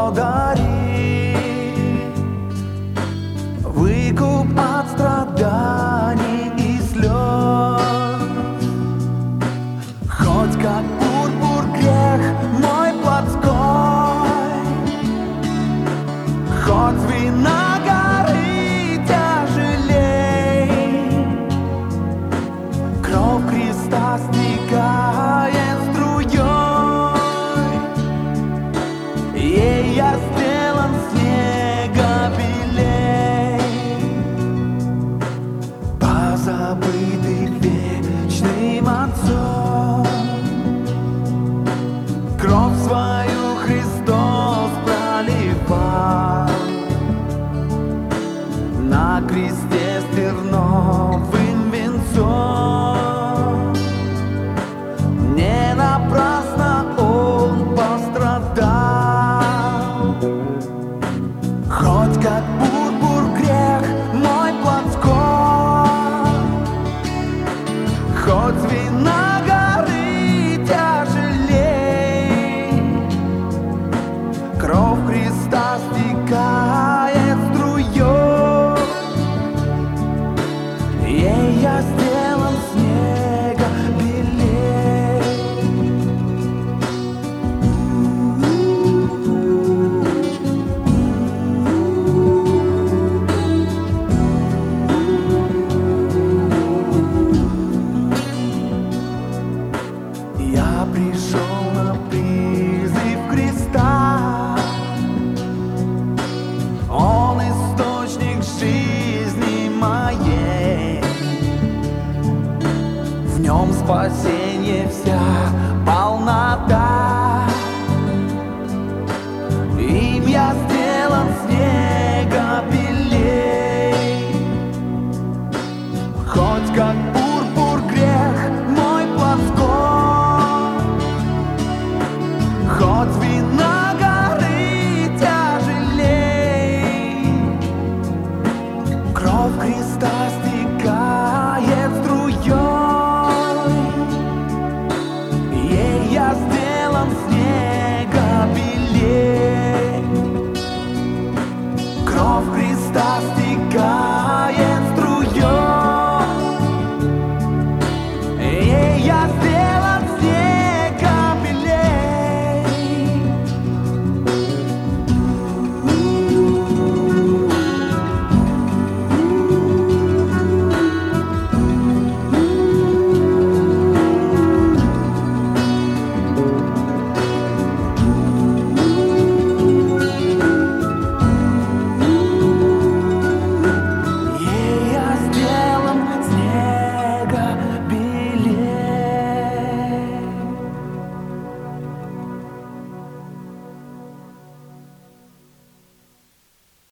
подарит выкуп от страданий и слез. Хоть как пурпур грех мой плотской, хоть вина горы тяжелей, кровь Христа стекает струей, ей я сделан снега белей, позабытый вечным Отцом. Кровь свою Христос проливал на кресте с терновым венцом. Не напрасно Он пострадал. Хоть как пурпур грех мой плотской, хоть вина горы тяжелей, кровь Христа стекает струей, ей я сделан снега белей. Я пришел на призыв Христа, Он источник жизни моей. В Нем спасение вся полнота.